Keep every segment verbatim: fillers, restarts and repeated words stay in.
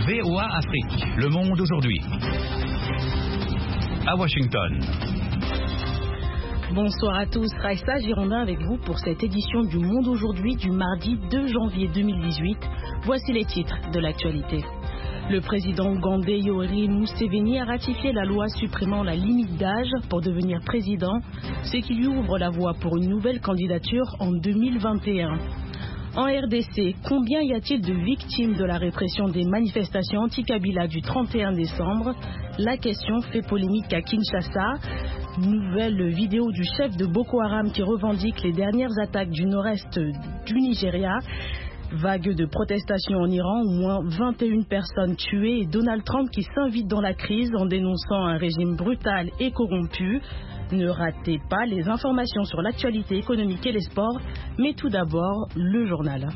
V O A Afrique, Le Monde aujourd'hui. À Washington. Bonsoir à tous, Raissa Girondin avec vous pour cette édition du Monde aujourd'hui du mardi deux janvier deux mille dix-huit. Voici les titres de l'actualité. Le président ougandais Yoweri Museveni a ratifié la loi supprimant la limite d'âge pour devenir président, ce qui lui ouvre la voie pour une nouvelle candidature en deux mille vingt et un. En R D C, combien y a-t-il de victimes de la répression des manifestations anti-Kabila du trente et un décembre? La question fait polémique à Kinshasa. Nouvelle vidéo du chef de Boko Haram qui revendique les dernières attaques du nord-est du Nigeria. Vague de protestations en Iran, au moins vingt et une personnes tuées et Donald Trump qui s'invite dans la crise en dénonçant un régime brutal et corrompu. Ne ratez pas les informations sur l'actualité économique et les sports, mais tout d'abord le journal.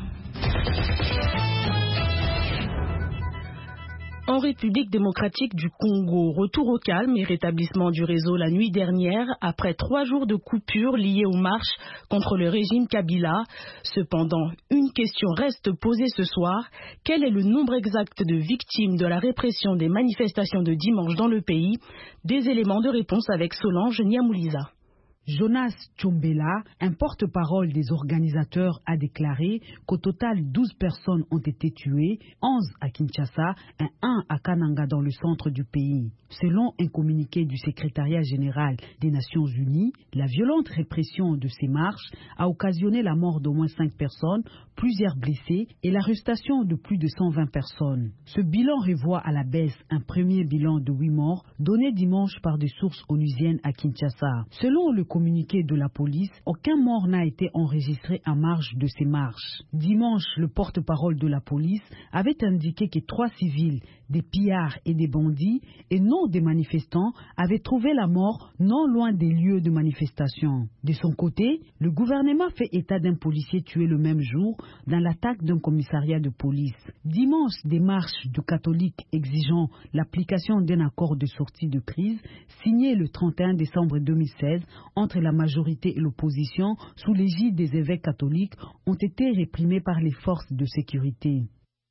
En République démocratique du Congo, retour au calme et rétablissement du réseau la nuit dernière après trois jours de coupure liées aux marches contre le régime Kabila. Cependant, une question reste posée ce soir. Quel est le nombre exact de victimes de la répression des manifestations de dimanche dans le pays? Des éléments de réponse avec Solange Niamouliza. Jonas Tchombela, un porte-parole des organisateurs, a déclaré qu'au total douze personnes ont été tuées, onze à Kinshasa et un à Kananga dans le centre du pays. Selon un communiqué du secrétariat général des Nations Unies, la violente répression de ces marches a occasionné la mort d'au moins cinq personnes, plusieurs blessés et l'arrestation de plus de cent vingt personnes. Ce bilan revoit à la baisse un premier bilan de huit morts donné dimanche par des sources onusiennes à Kinshasa. Selon le communiqué de la police, aucun mort n'a été enregistré en marge de ces marches. Dimanche, le porte-parole de la police avait indiqué que trois civils, des pillards et des bandits, et non des manifestants, avaient trouvé la mort non loin des lieux de manifestation. De son côté, le gouvernement fait état d'un policier tué le même jour dans l'attaque d'un commissariat de police. Dimanche, des marches de catholiques exigeant l'application d'un accord de sortie de crise signé le trente et un décembre deux mille seize entre la majorité et l'opposition sous l'égide des évêques catholiques ont été réprimés par les forces de sécurité.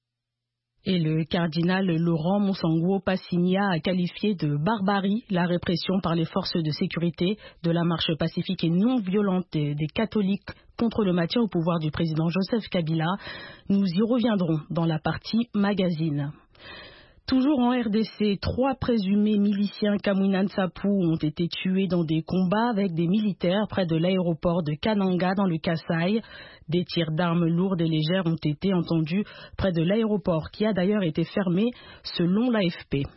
Et le cardinal Laurent Monsangwo Passigna a qualifié de barbarie la répression par les forces de sécurité de la marche pacifique et non violente des catholiques contre le maintien au pouvoir du président Joseph Kabila. Nous y reviendrons dans la partie magazine. Toujours en R D C, trois présumés miliciens Kamwina Nsapu ont été tués dans des combats avec des militaires près de l'aéroport de Kananga dans le Kasaï. Des tirs d'armes lourdes et légères ont été entendus près de l'aéroport qui a d'ailleurs été fermé selon l'A F P.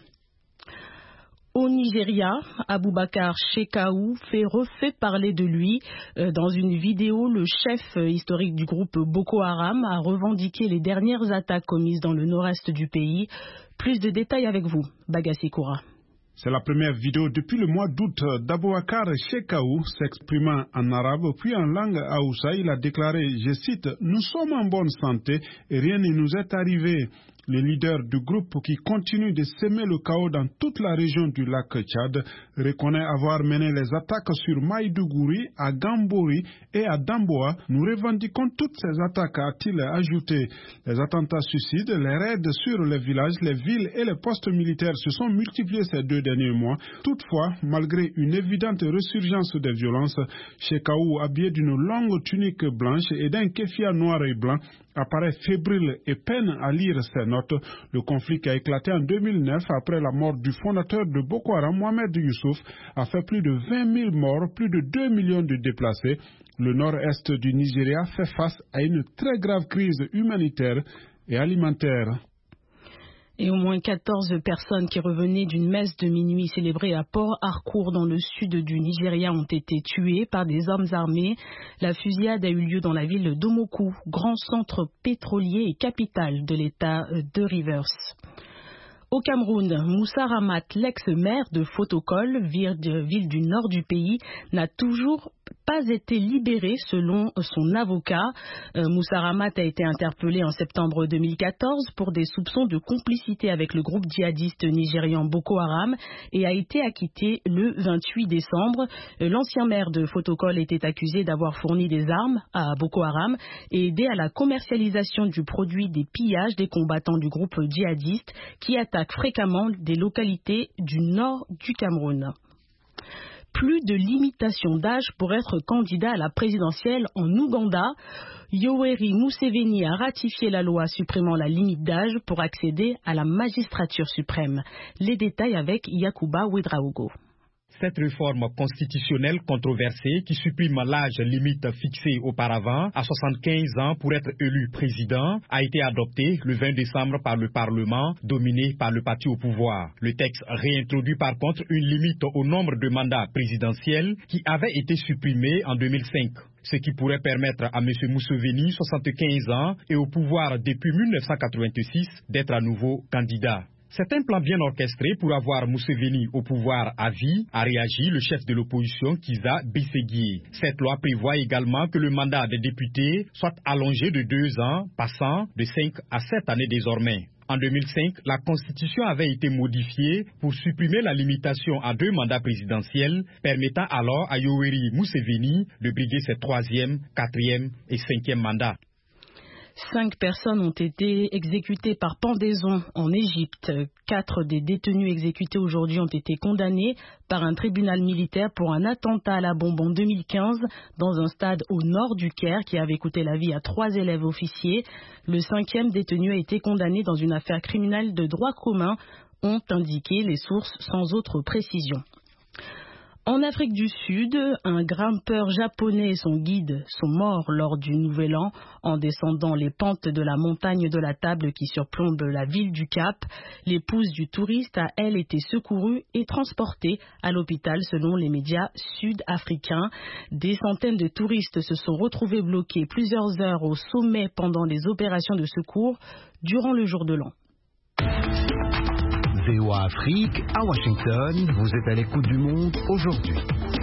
Au Nigeria, Abubakar Shekau fait refait parler de lui. Dans une vidéo, le chef historique du groupe Boko Haram a revendiqué les dernières attaques commises dans le nord-est du pays. Plus de détails avec vous, Bagassi Koura. C'est la première vidéo depuis le mois d'août d'Aboubacar Shekau s'exprimant en arabe puis en langue haoussa. Il a déclaré, je cite, « Nous sommes en bonne santé et rien ne nous est arrivé ». Le leader du groupe qui continue de semer le chaos dans toute la région du lac Tchad reconnaît avoir mené les attaques sur Maïdougouri, à Gambori et à Damboa. Nous revendiquons toutes ces attaques, a-t-il ajouté. Les attentats suicides, les raids sur les villages, les villes et les postes militaires se sont multipliés ces deux derniers mois. Toutefois, malgré une évidente résurgence des violences, Shekau, habillé d'une longue tunique blanche et d'un kéfia noir et blanc, apparaît fébrile et peine à lire ses notes. Le conflit qui a éclaté en deux mille neuf après la mort du fondateur de Boko Haram, Mohamed Youssouf, a fait plus de vingt mille morts, plus de deux millions de déplacés. Le nord-est du Nigeria fait face à une très grave crise humanitaire et alimentaire. Et au moins quatorze personnes qui revenaient d'une messe de minuit célébrée à Port Harcourt dans le sud du Nigeria ont été tuées par des hommes armés. La fusillade a eu lieu dans la ville d'Omoku, grand centre pétrolier et capitale de l'État de Rivers. Au Cameroun, Moussa Ramat, l'ex-maire de Fotokol, ville du nord du pays, n'a toujours pas été libéré selon son avocat. Euh, Moussa Ramat a été interpellé en septembre deux mille quatorze pour des soupçons de complicité avec le groupe djihadiste nigérian Boko Haram et a été acquitté le vingt-huit décembre. Euh, l'ancien maire de Fotokol était accusé d'avoir fourni des armes à Boko Haram et aidé à la commercialisation du produit des pillages des combattants du groupe djihadiste qui attaquent fréquemment des localités du nord du Cameroun. Plus de limitation d'âge pour être candidat à la présidentielle en Ouganda. Yoweri Museveni a ratifié la loi supprimant la limite d'âge pour accéder à la magistrature suprême. Les détails avec Yakuba Ouedraogo. Cette réforme constitutionnelle controversée qui supprime l'âge limite fixé auparavant à soixante-quinze ans pour être élu président a été adoptée le vingt décembre par le Parlement dominé par le parti au pouvoir. Le texte réintroduit par contre une limite au nombre de mandats présidentiels qui avait été supprimé en deux mille cinq. Ce qui pourrait permettre à M. Museveni, soixante-quinze ans et au pouvoir depuis mille neuf cent quatre-vingt-six, d'être à nouveau candidat. C'est un plan bien orchestré pour avoir Museveni au pouvoir à vie, a réagi le chef de l'opposition Kizza Besigye. Cette loi prévoit également que le mandat des députés soit allongé de deux ans, passant de cinq à sept années désormais. En deux mille cinq, la Constitution avait été modifiée pour supprimer la limitation à deux mandats présidentiels, permettant alors à Yoweri Museveni de briguer ses troisième, quatrième et cinquième mandats. Cinq personnes ont été exécutées par pendaison en Égypte. Quatre des détenus exécutés aujourd'hui ont été condamnés par un tribunal militaire pour un attentat à la bombe en deux mille quinze dans un stade au nord du Caire qui avait coûté la vie à trois élèves officiers. Le cinquième détenu a été condamné dans une affaire criminelle de droit commun, ont indiqué les sources sans autre précision. En Afrique du Sud, un grimpeur japonais et son guide sont morts lors du Nouvel An en descendant les pentes de la montagne de la Table qui surplombe la ville du Cap. L'épouse du touriste a, elle, été secourue et transportée à l'hôpital selon les médias sud-africains. Des centaines de touristes se sont retrouvés bloqués plusieurs heures au sommet pendant les opérations de secours durant le jour de l'an. V O A Afrique, à Washington, vous êtes à l'écoute du monde aujourd'hui.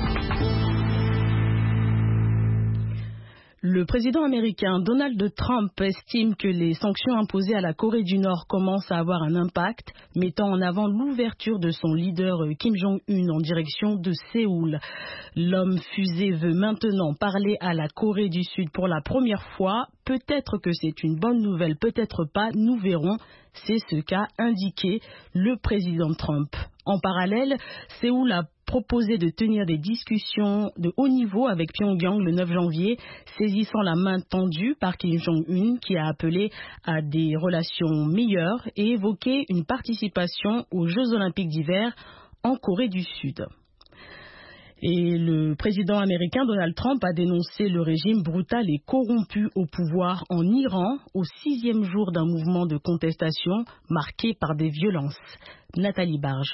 Le président américain Donald Trump estime que les sanctions imposées à la Corée du Nord commencent à avoir un impact, mettant en avant l'ouverture de son leader Kim Jong-un en direction de Séoul. L'homme fusée veut maintenant parler à la Corée du Sud pour la première fois. Peut-être que c'est une bonne nouvelle, peut-être pas, nous verrons. C'est ce qu'a indiqué le président Trump. En parallèle, Séoul a proposé de tenir des discussions de haut niveau avec Pyongyang le neuf janvier, saisissant la main tendue par Kim Jong-un qui a appelé à des relations meilleures et évoqué une participation aux Jeux olympiques d'hiver en Corée du Sud. Et le président américain Donald Trump a dénoncé le régime brutal et corrompu au pouvoir en Iran au sixième jour d'un mouvement de contestation marqué par des violences. Nathalie Barge.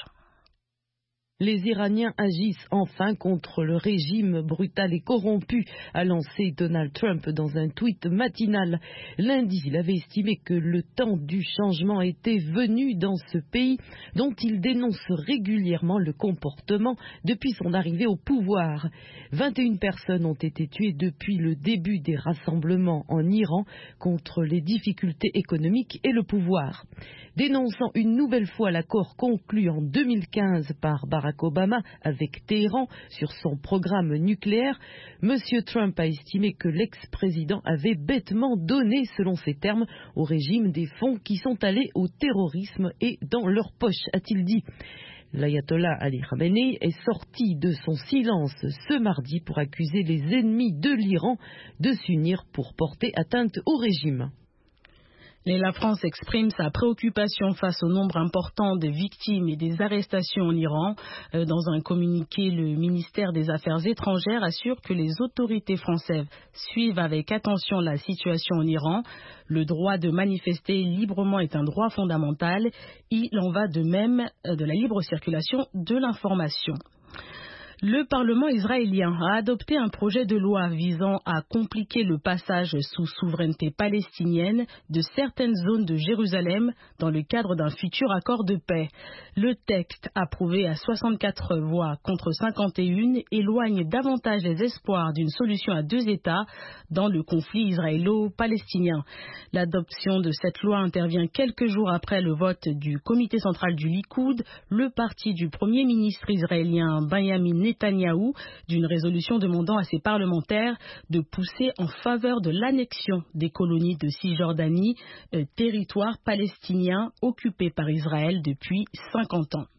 Les Iraniens agissent enfin contre le régime brutal et corrompu, a lancé Donald Trump dans un tweet matinal. Lundi, il avait estimé que le temps du changement était venu dans ce pays dont il dénonce régulièrement le comportement depuis son arrivée au pouvoir. vingt et une personnes ont été tuées depuis le début des rassemblements en Iran contre les difficultés économiques et le pouvoir. Dénonçant une nouvelle fois l'accord conclu en deux mille quinze par Barack Obama avec Téhéran sur son programme nucléaire, M. Trump a estimé que l'ex-président avait bêtement donné, selon ses termes, au régime des fonds qui sont allés au terrorisme et dans leur poche, a-t-il dit. L'ayatollah Ali Khamenei est sorti de son silence ce mardi pour accuser les ennemis de l'Iran de s'unir pour porter atteinte au régime. Et la France exprime sa préoccupation face au nombre important de victimes et des arrestations en Iran. Dans un communiqué, le ministère des Affaires étrangères assure que les autorités françaises suivent avec attention la situation en Iran. Le droit de manifester librement est un droit fondamental. Il en va de même de la libre circulation de l'information. Le Parlement israélien a adopté un projet de loi visant à compliquer le passage sous souveraineté palestinienne de certaines zones de Jérusalem dans le cadre d'un futur accord de paix. Le texte, approuvé à soixante-quatre voix contre cinquante et un, éloigne davantage les espoirs d'une solution à deux États dans le conflit israélo-palestinien. L'adoption de cette loi intervient quelques jours après le vote du comité central du Likoud, le parti du premier ministre israélien Benjamin Netanyahou, d'une résolution demandant à ses parlementaires de pousser en faveur de l'annexion des colonies de Cisjordanie, euh, territoire palestinien occupé par Israël depuis cinquante ans.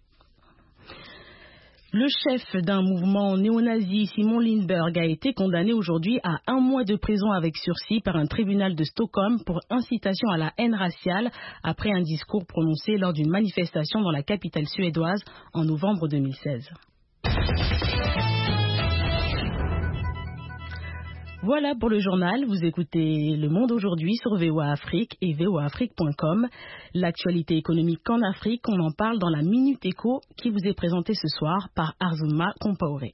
Le chef d'un mouvement néo-nazi, Simon Lindberg, a été condamné aujourd'hui à un mois de prison avec sursis par un tribunal de Stockholm pour incitation à la haine raciale après un discours prononcé lors d'une manifestation dans la capitale suédoise en novembre deux mille seize. Voilà pour le journal. Vous écoutez Le Monde aujourd'hui sur V O A Afrique et V O A Afrique point com. L'actualité économique en Afrique, on en parle dans la Minute Éco qui vous est présentée ce soir par Arzuma Compaoré.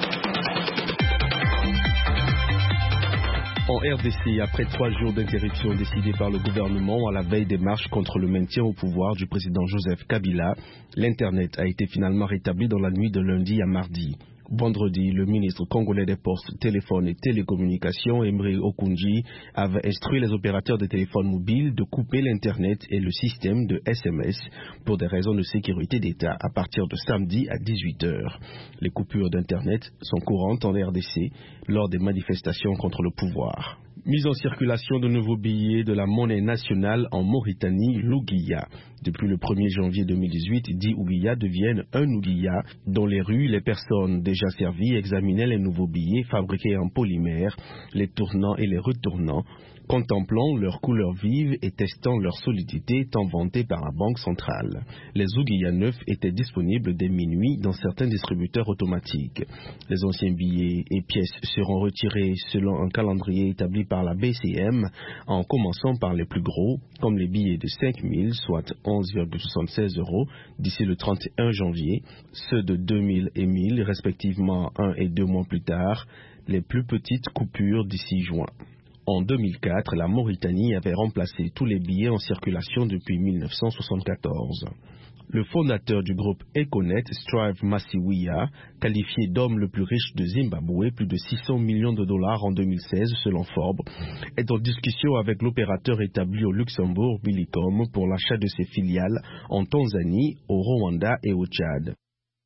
En R D C, après trois jours d'interruption décidée par le gouvernement à la veille des marches contre le maintien au pouvoir du président Joseph Kabila, l'Internet a été finalement rétabli dans la nuit de lundi à mardi. Vendredi, le ministre congolais des Postes, Téléphones et Télécommunications, Emery Okunji, avait instruit les opérateurs de téléphones mobiles de couper l'Internet et le système de S M S pour des raisons de sécurité d'État à partir de samedi à dix-huit heures. Les coupures d'Internet sont courantes en R D C lors des manifestations contre le pouvoir. Mise en circulation de nouveaux billets de la monnaie nationale en Mauritanie, l'Ouguiya. Depuis le premier janvier deux mille dix-huit, dix Ouguiya deviennent un Ouguiya. Dans les rues, les personnes déjà servies examinaient les nouveaux billets fabriqués en polymère, les tournant et les retournant, contemplant leur couleur vive et testant leur solidité tant vantée par la Banque centrale. Les Ouguiya neufs étaient disponibles dès minuit dans certains distributeurs automatiques. Les anciens billets et pièces seront retirés selon un calendrier établi par la B C M, en commençant par les plus gros, comme les billets de cinq mille, soit onze virgule soixante-seize euros, d'ici le trente et un janvier, ceux de deux mille et mille, respectivement un et deux mois plus tard, les plus petites coupures d'ici juin. En deux mille quatre, la Mauritanie avait remplacé tous les billets en circulation depuis mille neuf cent soixante-quatorze. Le fondateur du groupe Econet, Strive Masiwiya, qualifié d'homme le plus riche de Zimbabwe, plus de six cents millions de dollars en deux mille seize selon Forbes, est en discussion avec l'opérateur établi au Luxembourg, Millicom, pour l'achat de ses filiales en Tanzanie, au Rwanda et au Tchad.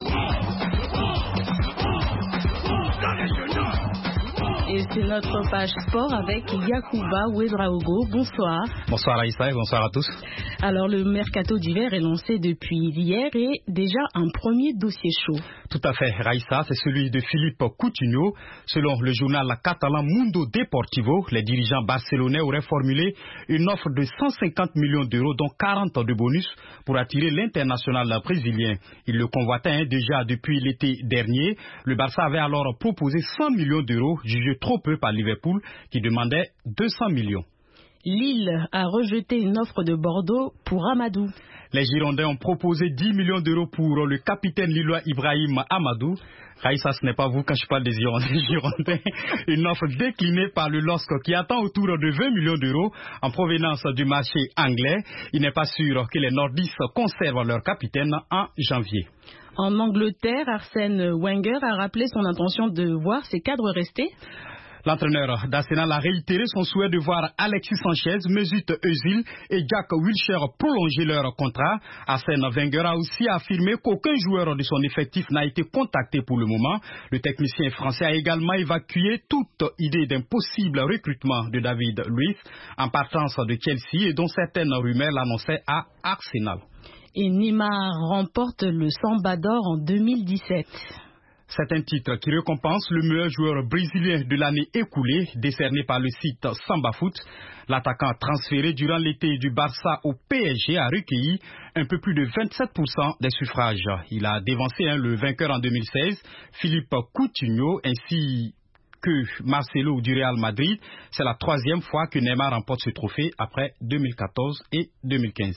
Et c'est notre page sport avec Yacouba Ouedraogo. Bonsoir. Bonsoir Aïssa et bonsoir à tous. Alors le mercato d'hiver est lancé depuis hier et déjà un premier dossier chaud. Tout à fait, Raïssa, c'est celui de Philippe Coutinho. Selon le journal catalan Mundo Deportivo, les dirigeants barcelonais auraient formulé une offre de cent cinquante millions d'euros, dont quarante de bonus, pour attirer l'international brésilien. Il le convoitait hein, déjà depuis l'été dernier. Le Barça avait alors proposé cent millions d'euros, jugé trop peu par Liverpool, qui demandait deux cents millions. Lille a rejeté une offre de Bordeaux pour Amadou. Les Girondins ont proposé dix millions d'euros pour le capitaine lillois Ibrahim Amadou. Raïssa, ce n'est pas vous quand je parle des Girondins. Une offre déclinée par le L O S C qui attend autour de vingt millions d'euros en provenance du marché anglais. Il n'est pas sûr que les nordistes conservent leur capitaine en janvier. En Angleterre, Arsène Wenger a rappelé son intention de voir ses cadres rester. L'entraîneur d'Arsenal a réitéré son souhait de voir Alexis Sanchez, Mesut Özil et Jack Wilshere prolonger leur contrat. Arsène Wenger a aussi affirmé qu'aucun joueur de son effectif n'a été contacté pour le moment. Le technicien français a également évacué toute idée d'un possible recrutement de David Luiz en partance de Chelsea et dont certaines rumeurs l'annonçaient à Arsenal. Et Neymar remporte le Samba d'or en deux mille dix-sept. C'est un titre qui récompense le meilleur joueur brésilien de l'année écoulée, décerné par le site Samba Foot. L'attaquant transféré durant l'été du Barça au P S G a recueilli un peu plus de vingt-sept pour cent des suffrages. Il a dévancé hein, le vainqueur en deux mille seize, Philippe Coutinho, ainsi que Marcelo du Real Madrid. C'est la troisième fois que Neymar remporte ce trophée après deux mille quatorze et deux mille quinze.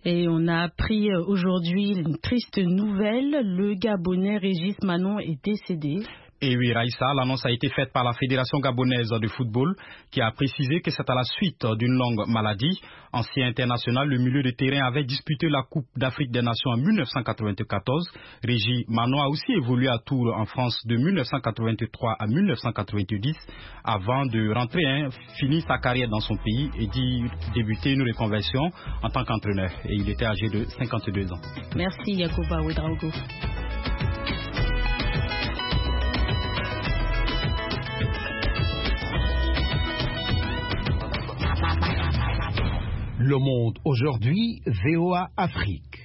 Et on a appris aujourd'hui une triste nouvelle. Le Gabonais Régis Manon est décédé. Et oui, Raïssa, l'annonce a été faite par la Fédération gabonaise de football qui a précisé que c'est à la suite d'une longue maladie. Ancien international, le milieu de terrain avait disputé la Coupe d'Afrique des Nations en mille neuf cent quatre-vingt-quatorze. Régis Manon a aussi évolué à Tours en France de mille neuf cent quatre-vingt-trois à mille neuf cent quatre-vingt-dix avant de rentrer, hein, finir sa carrière dans son pays et d'y débuter une reconversion en tant qu'entraîneur. Et il était âgé de cinquante-deux ans. Merci Yacouba Ouedraogo. Le Monde aujourd'hui, V O A Afrique.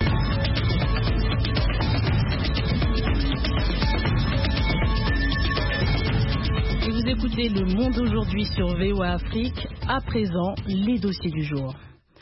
Et vous écoutez Le Monde aujourd'hui sur V O A Afrique. À présent, les dossiers du jour.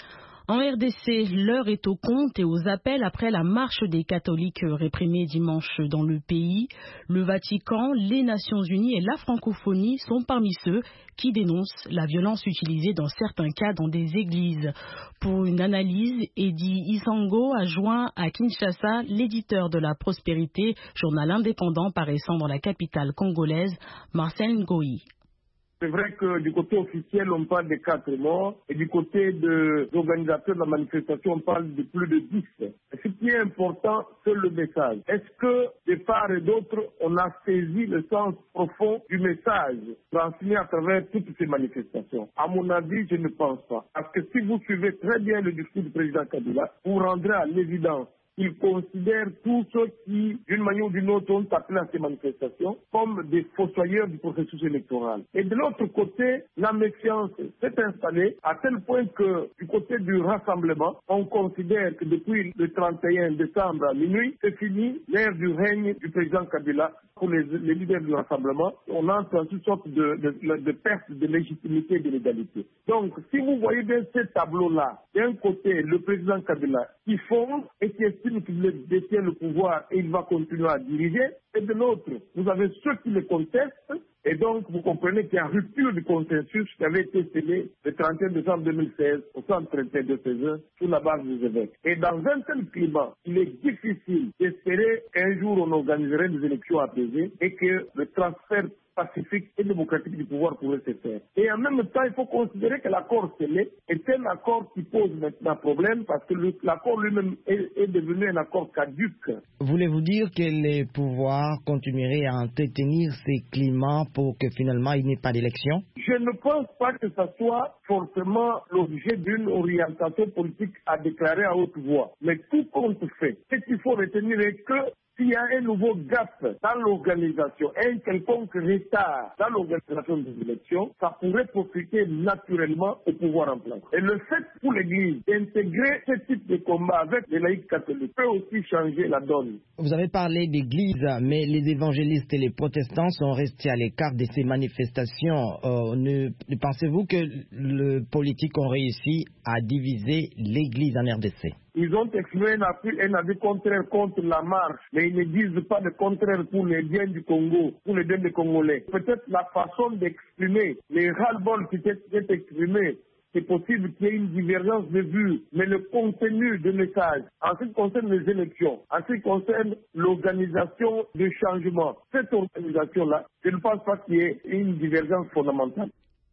En R D C, l'heure est au compte et aux appels après la marche des catholiques réprimée dimanche dans le pays. Le Vatican, les Nations Unies et la francophonie sont parmi ceux qui dénoncent la violence utilisée dans certains cas dans des églises. Pour une analyse, Eddie Isango a joint à Kinshasa l'éditeur de La Prospérité, journal indépendant paraissant dans la capitale congolaise, Marcel Ngoï. C'est vrai que du côté officiel, on parle de quatre morts et du côté des organisateurs de la manifestation, on parle de plus de dix. Ce qui est important, c'est le message. Est-ce que, de part et d'autre, on a saisi le sens profond du message transmis à travers toutes ces manifestations? À mon avis, je ne pense pas. Parce que si vous suivez très bien le discours du président Kabila, vous rendrez à l'évidence. Il considère tous ceux qui, d'une manière ou d'une autre, ont appelé à ces manifestations comme des fossoyeurs du processus électoral. Et de l'autre côté, la méfiance s'est installée à tel point que, du côté du rassemblement, on considère que depuis le trente et un décembre à minuit, c'est fini l'ère du règne du président Kabila. Pour les, les leaders du rassemblement, on entre dans une sorte de, de, de perte de légitimité et de légalité. Donc, si vous voyez bien ce tableau-là, d'un côté, le président Kabila qui fonde et qui estime qu'il détient le pouvoir et il va continuer à diriger, et de l'autre, vous avez ceux qui le contestent, et donc vous comprenez qu'il y a une rupture du consensus qui avait été scellé le trente et un décembre deux mille seize au centre trente et un de César sous la base des évêques. Et dans un tel climat, il est difficile d'espérer qu'un jour on organiserait des élections apaisées et que le transfert pacifique et démocratique du pouvoir pourrait se faire. Et en même temps, il faut considérer que l'accord scellé est un accord qui pose maintenant problème parce que le, l'accord lui-même est, est devenu un accord caduc. Voulez-vous dire que les pouvoirs continueraient à entretenir ces climats pour que finalement il n'y ait pas d'élection? Je ne pense pas que ce soit forcément l'objet d'une orientation politique à déclarer à haute voix. Mais tout compte fait. Ce qu'il faut retenir est que s'il y a un nouveau gap dans l'organisation, un quelconque retard dans l'organisation des élections, ça pourrait profiter naturellement au pouvoir en place. Et le fait pour l'Église d'intégrer ce type de combat avec les laïcs catholiques peut aussi changer la donne. Vous avez parlé d'Église, mais les évangélistes et les protestants sont restés à l'écart de ces manifestations. Euh, ne, ne pensez-vous que les politiques ont réussi à diviser l'Église en R D C? Ils ont exprimé un avis, un avis contraire contre la marche, mais ils ne disent pas le contraire pour les biens du Congo, pour les biens des Congolais. Peut-être la façon d'exprimer, les ras-le-bol qui est exprimé, c'est possible qu'il y ait une divergence de vues, mais le contenu du message, en ce qui concerne les élections, en ce qui concerne l'organisation du changement, cette organisation-là, je ne pense pas qu'il y ait une divergence fondamentale.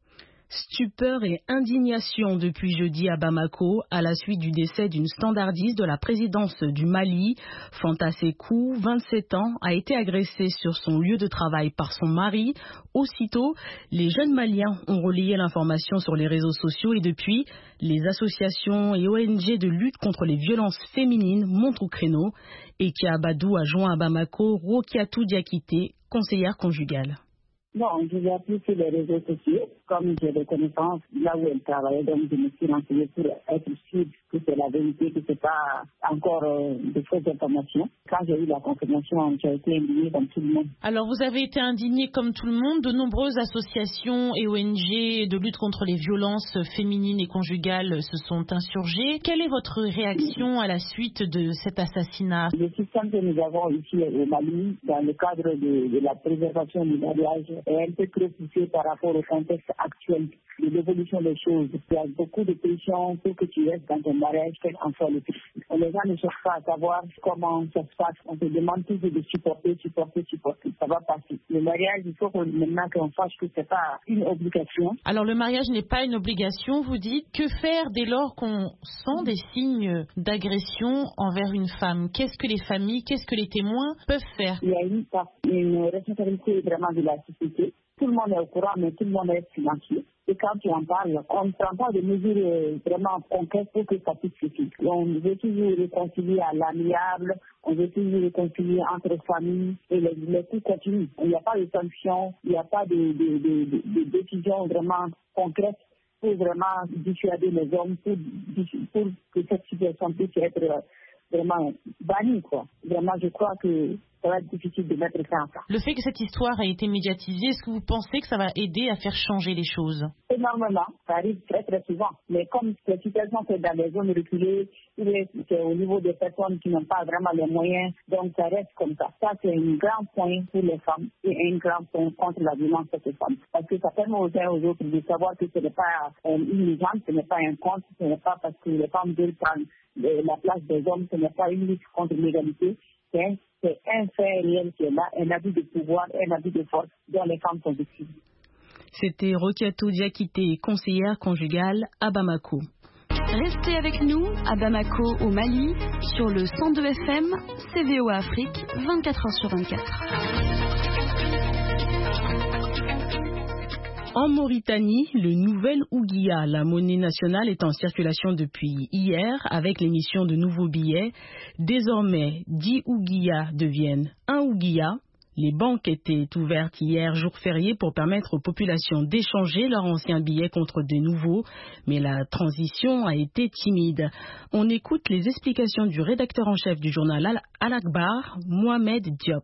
Stupeur et indignation depuis jeudi à Bamako à la suite du décès d'une standardiste de la présidence du Mali. Fanta Sekou, vingt-sept ans, a été agressée sur son lieu de travail par son mari. Aussitôt, les jeunes Maliens ont relayé l'information sur les réseaux sociaux et depuis, les associations et O N G de lutte contre les violences féminines montent au créneau. Eki Abadou a joint à Bamako Rokiatou Diakité, conseillère conjugale. Bon, je l'ai appris sur les réseaux sociaux, comme j'ai des connaissances là où elle travaillait, donc je me suis renseignée pour être sûre que c'est la vérité, que c'est pas encore euh, de fausses informations. Quand j'ai eu la confirmation, j'ai été indignée comme tout le monde. Alors vous avez été indignée comme tout le monde. De nombreuses associations et O N G de lutte contre les violences féminines et conjugales se sont insurgées. Quelle est votre réaction à la suite de cet assassinat? Le système que nous avons ici au Mali, dans le cadre de, de la préservation du mariage, est un peu trop poussé par rapport au contexte actuelle de l'évolution des choses. Il y a beaucoup de pression pour que tu restes dans ton mariage, quel qu'en soit le prix. Les gens ne cherchent pas à savoir comment ça se passe. On te demande toujours de supporter, supporter, supporter. Ça va passer. Le mariage, il faut qu'on, maintenant qu'on sache que c'est pas une obligation. Alors le mariage n'est pas une obligation, vous dites. Que faire dès lors qu'on sent des signes d'agression envers une femme? Qu'est-ce que les familles, qu'est-ce que les témoins peuvent faire? Il y a une, une responsabilité vraiment de la société. Tout le monde est au courant, mais tout le monde est silencieux. Et quand tu en parles, on ne prend pas de mesures vraiment concrètes pour que ça puisse suffire. On veut toujours réconcilier à l'amiable, on veut toujours réconcilier entre familles, et les, les coups continuent. Il n'y a pas de sanctions, il n'y a pas de, de, de, de, de décisions vraiment concrètes pour vraiment dissuader les hommes, pour, pour que cette situation puisse être vraiment bannie, quoi. Vraiment, je crois que ça va être difficile de mettre ça en place. Le fait que cette histoire ait été médiatisée, est-ce que vous pensez que ça va aider à faire changer les choses? Énormément, ça arrive très très souvent. Mais comme cette situation c'est dans les zones reculées, c'est au niveau des personnes qui n'ont pas vraiment les moyens, donc ça reste comme ça. Ça c'est un grand point pour les femmes et un grand point contre la violence sur les femmes. Parce que ça permet aux uns et aux autres de savoir que ce n'est pas une légende, ce n'est pas un compte, ce n'est pas parce que les femmes veulent prendre la place des hommes, ce n'est pas une lutte contre l'égalité. C'est C'est un fait réel qui est là, un abus de pouvoir, un abus de force dont les femmes sont victimes. C'était Rokiatou Diakité, conseillère conjugale à Bamako. Restez avec nous à Bamako, au Mali, sur le cent deux F M, C V O Afrique, vingt-quatre heures sur vingt-quatre. En Mauritanie, le nouvel Ouguiya, la monnaie nationale, est en circulation depuis hier avec l'émission de nouveaux billets. Désormais, dix Ouguiya deviennent un Ouguiya. Les banques étaient ouvertes hier, jour férié, pour permettre aux populations d'échanger leurs anciens billets contre des nouveaux. Mais la transition a été timide. On écoute les explications du rédacteur en chef du journal Al-Akhbar, Mohamed Diop.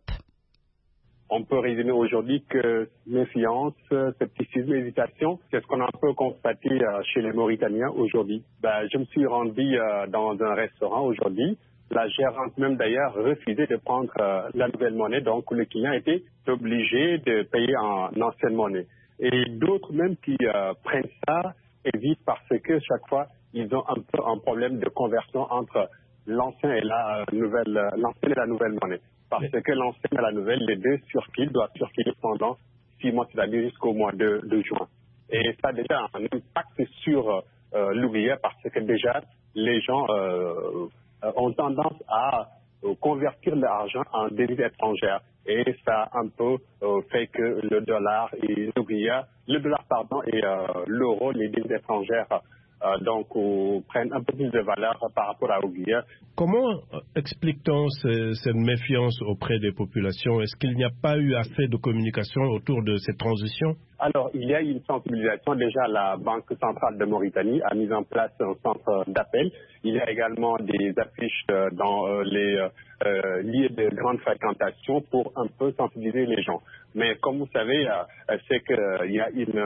On peut résumer aujourd'hui que méfiance, scepticisme, hésitation, c'est ce qu'on a un peu constaté chez les Mauritaniens aujourd'hui. Ben, je me suis rendu dans un restaurant aujourd'hui. La gérante même d'ailleurs refusait de prendre la nouvelle monnaie, donc le client était obligé de payer en ancienne monnaie. Et d'autres même qui euh, prennent ça hésitent parce que chaque fois ils ont un peu un problème de conversion entre l'ancien et la nouvelle, l'ancienne et la nouvelle monnaie. Parce que l'ancienne et la nouvelle, les deux circulent, doivent circuler pendant six mois, c'est-à-dire jusqu'au mois de, de juin. Et ça a déjà un impact sur euh, l'oublier parce que déjà, les gens euh, ont tendance à euh, convertir leur argent en devises étrangères. Et ça a un peu euh, fait que le dollar et l'oublier, le dollar pardon, et euh, l'euro, les devises étrangères, Euh, donc, on prennent un peu plus de valeur par rapport à l'oublier. Comment explique-t-on ce, cette méfiance auprès des populations? Est-ce qu'il n'y a pas eu assez de communication autour de cette transition? Alors, il y a une sensibilisation. Déjà, la Banque centrale de Mauritanie a mis en place un centre d'appel. Il y a également des affiches dans les euh, lieux de grande fréquentation pour un peu sensibiliser les gens. Mais comme vous savez, c'est qu'il y a une,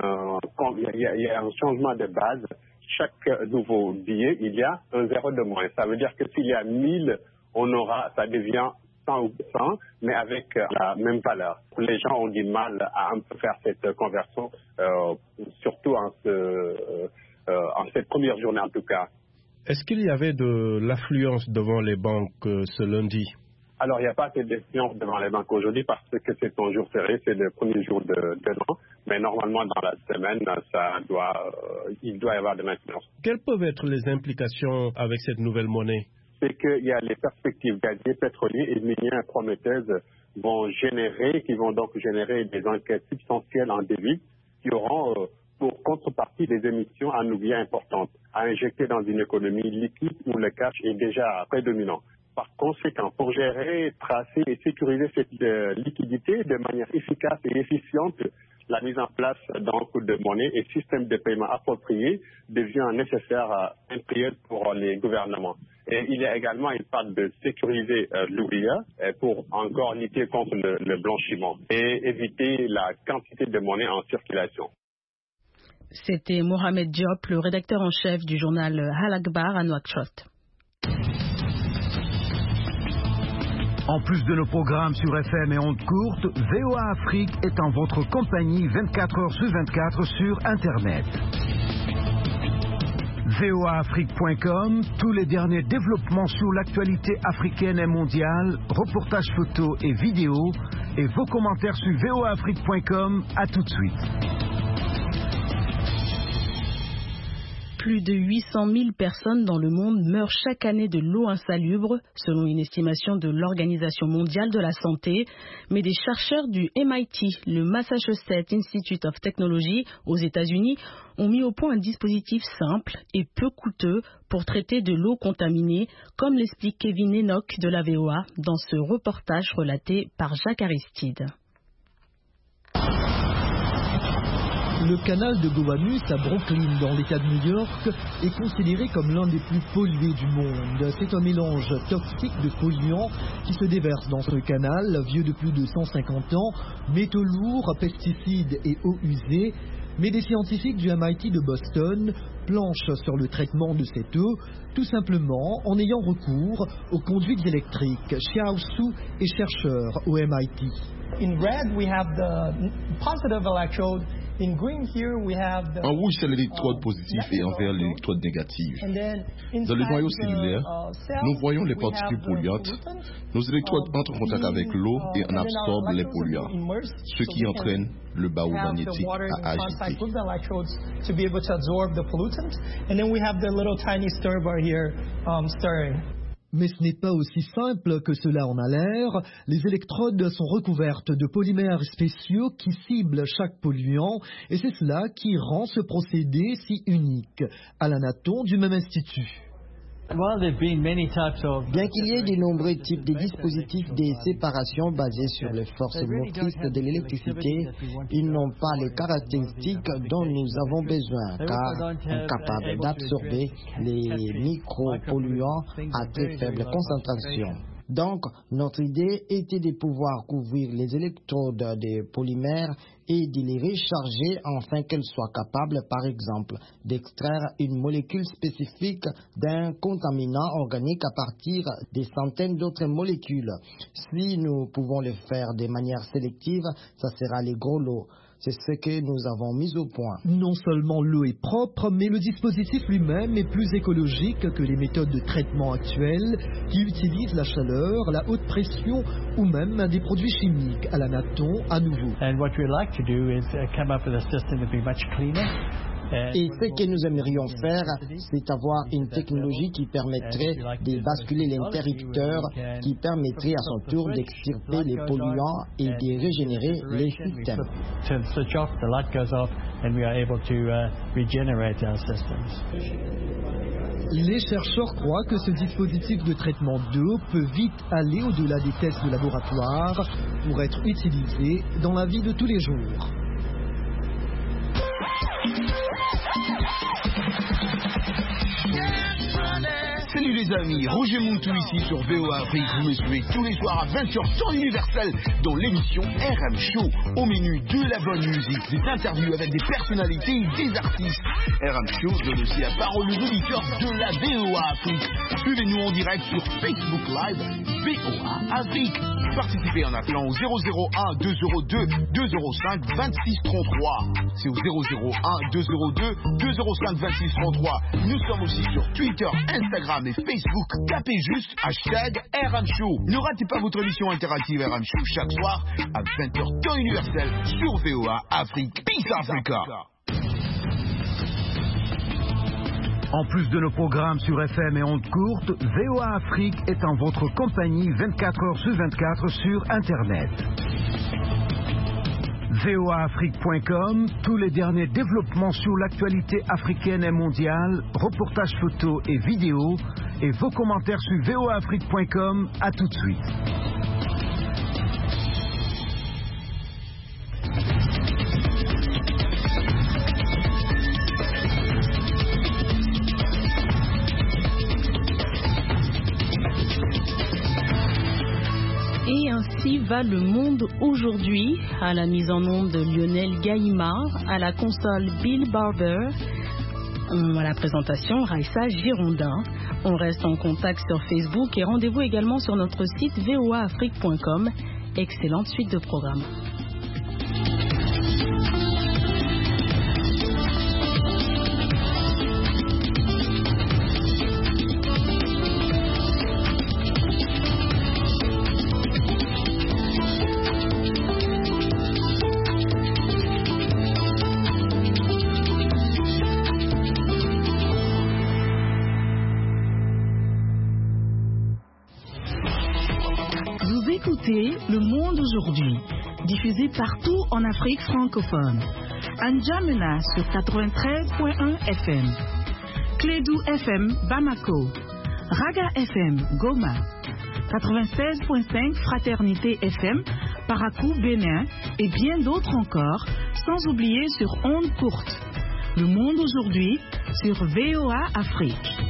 il y a, il y a un changement de base. Chaque nouveau billet, il y a un zéro de moins. Ça veut dire que s'il y a mille, on aura, ça devient cent ou cent, mais avec la même valeur. Les gens ont du mal à un peu faire cette conversion, euh, surtout en, ce, euh, en cette première journée en tout cas. Est-ce qu'il y avait de l'affluence devant les banques euh, ce lundi? Alors, il n'y a pas assez d'affluence devant les banques aujourd'hui parce que c'est un jour férié, c'est le premier jour de, de l'an. Mais normalement, dans la semaine, ça doit, euh, il doit y avoir de l'affluence. Quelles peuvent être les implications avec cette nouvelle monnaie? C'est qu'il y a les perspectives gazières, pétroliers et minières prometteuses vont générer, qui vont donc générer des enquêtes substantielles en devises qui auront euh, pour contrepartie des émissions en oublier importantes à injecter dans une économie liquide où le cash est déjà prédominant. Par conséquent, pour gérer, tracer et sécuriser cette euh, liquidité de manière efficace et efficiente, la mise en place donc de monnaie et systèmes de paiement appropriés devient nécessaire à impérieux pour les gouvernements. Et il y a également une part de sécuriser euh, l'oublier euh, pour encore lutter contre le, le blanchiment et éviter la quantité de monnaie en circulation. C'était Mohamed Diop, le rédacteur en chef du journal Al-Akhbar à Nouakchott. En plus de nos programmes sur F M et ondes courtes, V O A Afrique est en votre compagnie vingt-quatre heures sur vingt-quatre sur Internet. V O A Afrique point com, tous les derniers développements sur l'actualité africaine et mondiale, reportages photos et vidéos, et vos commentaires sur V O A Afrique point com. À tout de suite. Plus de huit cent mille personnes dans le monde meurent chaque année de l'eau insalubre, selon une estimation de l'Organisation mondiale de la santé. Mais des chercheurs du M I T, le Massachusetts Institute of Technology, aux États-Unis, ont mis au point un dispositif simple et peu coûteux pour traiter de l'eau contaminée, comme l'explique Kevin Enoch de la V O A dans ce reportage relaté par Jacques Aristide. Le canal de Gowanus à Brooklyn, dans l'État de New York, est considéré comme l'un des plus pollués du monde. C'est un mélange toxique de polluants qui se déverse dans ce canal, vieux de plus de cent cinquante ans, métaux lourds, pesticides et eau usée. Mais des scientifiques du M I T de Boston planchent sur le traitement de cette eau, tout simplement en ayant recours aux conduites électriques. Xiao Su est chercheur au M I T. In red, we have the positive electrode. In green here, we have the, en rouge, c'est l'électrode positif et en vert, l'électrode négative. Dans le noyau cellulaire, nous voyons les particules polluantes. Nos électrodes entrent en contact avec l'eau et en absorbent les polluants, ce qui entraîne le barreau magnétique à agiter. Mais ce n'est pas aussi simple que cela en a l'air. Les électrodes sont recouvertes de polymères spéciaux qui ciblent chaque polluant, et c'est cela qui rend ce procédé si unique. Alain Natton du même institut. Bien qu'il y ait de nombreux types de dispositifs de séparation basés sur les forces motrices de l'électricité, ils n'ont pas les caractéristiques dont nous avons besoin, car ils sont capables d'absorber les micropolluants à très faible concentration. Donc, notre idée était de pouvoir couvrir les électrodes des polymères et de les recharger afin qu'elles soient capables, par exemple, d'extraire une molécule spécifique d'un contaminant organique à partir des centaines d'autres molécules. Si nous pouvons le faire de manière sélective, ça sera les gros lots. C'est ce que nous avons mis au point. Non seulement l'eau est propre, mais le dispositif lui-même est plus écologique que les méthodes de traitement actuelles qui utilisent la chaleur, la haute pression ou même des produits chimiques. À la Natton, à nouveau. And what we like to do is come up with a system to be much cleaner. Et ce que nous aimerions faire, c'est avoir une technologie qui permettrait de basculer l'interrupteur, qui permettrait à son tour d'extirper les polluants et de régénérer les systèmes. Les chercheurs croient que ce dispositif de traitement d'eau peut vite aller au-delà des tests de laboratoire pour être utilisé dans la vie de tous les jours. Salut les amis, Roger Mountou ici sur V O A Afrique. Vous me suivez tous les soirs à vingt heures temps universel dans l'émission R M Show. Au menu de la bonne musique, des interviews avec des personnalités et des artistes. R M Show donne aussi la parole aux auditeurs de la V O A Afrique. Suivez-nous en direct sur Facebook Live V O A Afrique. Participez en appelant au zéro zéro un deux zéro deux deux zéro cinq vingt-six trente-trois. C'est au zéro zéro un deux zéro deux deux zéro cinq vingt-six trente-trois. Nous sommes aussi sur Twitter, Instagram et Facebook. Tapez juste hashtag R M Show. Ne ratez pas votre émission interactive R M Show chaque soir à vingt heures temps universel sur V O A Afrique. Peace Africa. En plus de nos programmes sur F M et ondes courtes, V O A Afrique est en votre compagnie vingt-quatre heures sur vingt-quatre sur Internet. V O A Afrique point com, tous les derniers développements sur l'actualité africaine et mondiale, reportages photos et vidéos, et vos commentaires sur V O A Afrique point com. À tout de suite. Et ainsi va le monde aujourd'hui. À la mise en onde de Lionel Gaïmard, à la console Bill Barber. À la présentation, Raissa Girondin. On reste en contact sur Facebook et rendez-vous également sur notre site v o a afrique point com. Excellente suite de programmes. Le Monde aujourd'hui, diffusé partout en Afrique francophone. N'Djamena sur quatre-vingt-treize point un F M, Clédou F M Bamako, Raga F M Goma, quatre-vingt-seize point cinq Fraternité F M Parakou Bénin et bien d'autres encore, sans oublier sur ondes courtes. Le Monde aujourd'hui sur V O A Afrique.